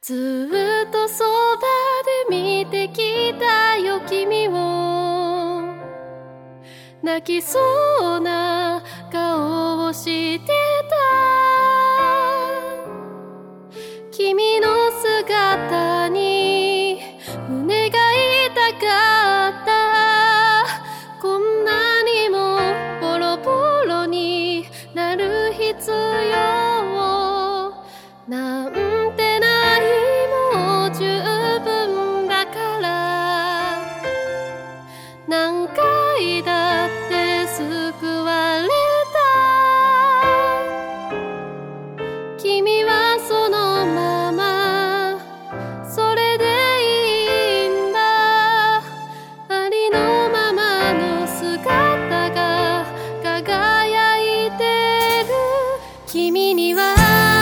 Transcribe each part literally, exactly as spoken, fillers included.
ずっとそばで見てきたよ君を。泣きそうな顔をしてた。君の姿に胸が痛かった。こんなにもボロボロになる必要なんてない。もう十分だから。何回だって救われた。君はそのままそれでいいんだ。ありのままの姿が輝いてる。君には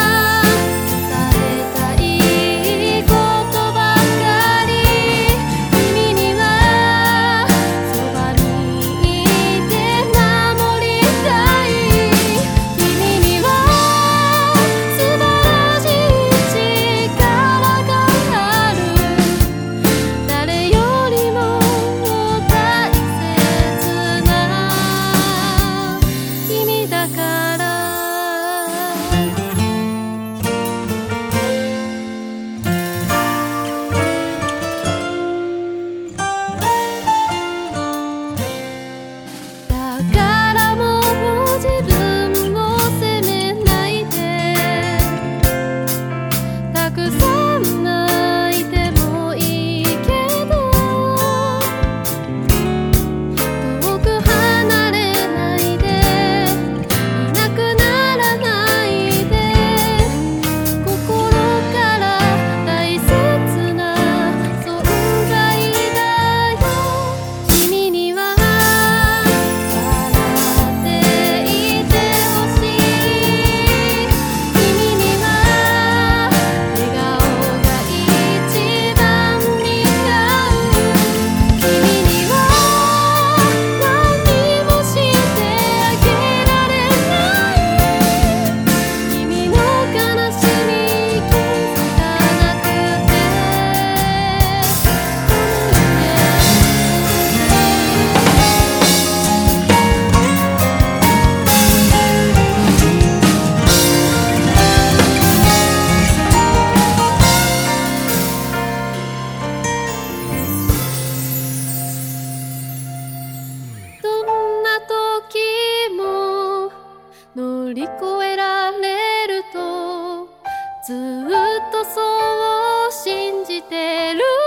乗り越えられるとずっとそう信じてる。